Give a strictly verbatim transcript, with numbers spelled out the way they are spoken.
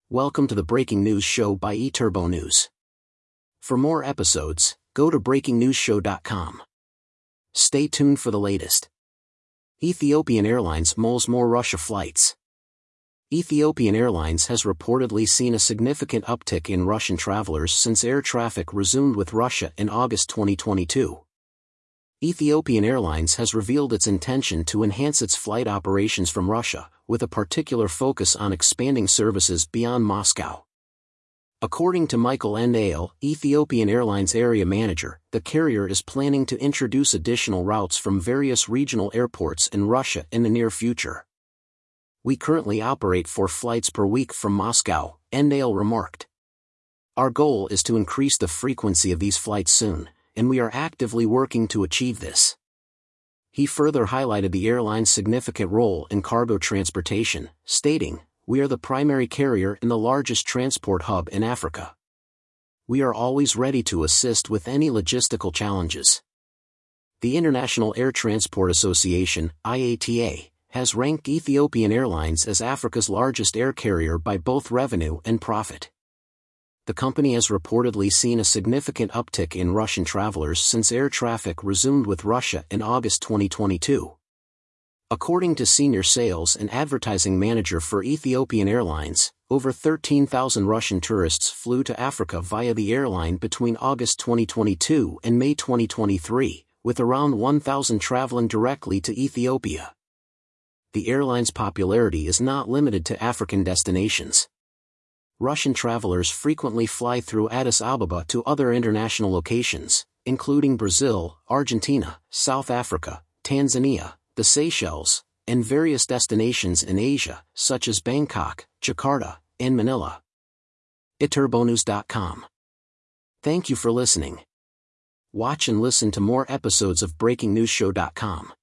Welcome to the Breaking News Show by eTurbo News. For more episodes, go to breaking news show dot com. Stay tuned for the latest. Ethiopian Airlines mulls more Russia flights. Ethiopian Airlines has reportedly seen a significant uptick in Russian travelers since air traffic resumed with Russia in August twenty twenty-two. Ethiopian Airlines has revealed its intention to enhance its flight operations from Russia, with a particular focus on expanding services beyond Moscow. According to Michael Ndale, Ethiopian Airlines area manager, the carrier is planning to introduce additional routes from various regional airports in Russia in the near future. "We currently operate four flights per week from Moscow," Ndale remarked. "Our goal is to increase the frequency of these flights soon, and we are actively working to achieve this." He further highlighted the airline's significant role in cargo transportation, stating, "We are the primary carrier and the largest transport hub in Africa. We are always ready to assist with any logistical challenges." The International Air Transport Association, I A T A, has ranked Ethiopian Airlines as Africa's largest air carrier by both revenue and profit. The company has reportedly seen a significant uptick in Russian travelers since air traffic resumed with Russia in August twenty twenty-two. According to Senior Sales and Advertising Manager for Ethiopian Airlines, over thirteen thousand Russian tourists flew to Africa via the airline between August twenty twenty-two and May twenty twenty-three, with around one thousand traveling directly to Ethiopia. The airline's popularity is not limited to African destinations. Russian travelers frequently fly through Addis Ababa to other international locations, including Brazil, Argentina, South Africa, Tanzania, the Seychelles, and various destinations in Asia, such as Bangkok, Jakarta, and Manila. i turbo news dot com. Thank you for listening. Watch and listen to more episodes of breaking news show dot com.